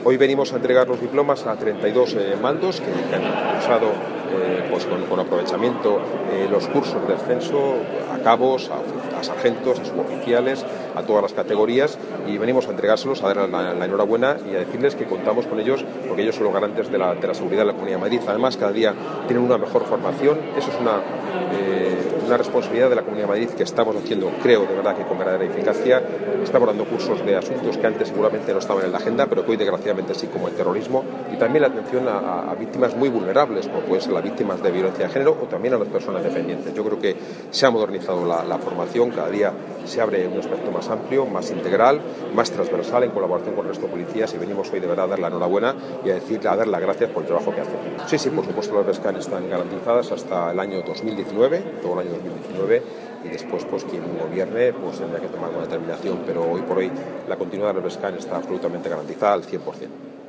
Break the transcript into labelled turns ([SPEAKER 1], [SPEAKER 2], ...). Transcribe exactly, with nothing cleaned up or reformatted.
[SPEAKER 1] Hoy venimos a entregar los diplomas a treinta y dos eh, mandos que, que han cursado eh, pues con, con aprovechamiento eh, los cursos de ascenso a cabos, a, a sargentos, a suboficiales, a todas las categorías, y venimos a entregárselos, a dar la, la enhorabuena y a decirles que contamos con ellos porque ellos son los garantes de la, de la seguridad de la Comunidad de Madrid. Además, cada día tienen una mejor formación. Eso es una, eh, una responsabilidad de la Comunidad de Madrid que estamos haciendo, creo de verdad que con verdadera eficacia. Estamos dando cursos de asuntos que antes seguramente no estaban en la agenda, pero que hoy desgraciadamente sí, como el terrorismo, y también la atención a, a víctimas muy vulnerables, como pueden ser las víctimas de violencia de género o también a las personas dependientes. Yo creo que se ha modernizado la, la formación, cada día se abre un aspecto más amplio, más integral, más transversal en colaboración con el resto de policías, y venimos hoy de verdad a dar la enhorabuena y a decir, a dar las gracias por el trabajo que hacen. Sí, sí, por supuesto las BESCAN están garantizadas hasta el año dos mil diecinueve, todo el año dos mil diecinueve, y después pues quien gobierne pues tendrá que tomar una determinación, pero hoy por hoy la continuidad de las BESCAN está absolutamente garantizada al cien por ciento.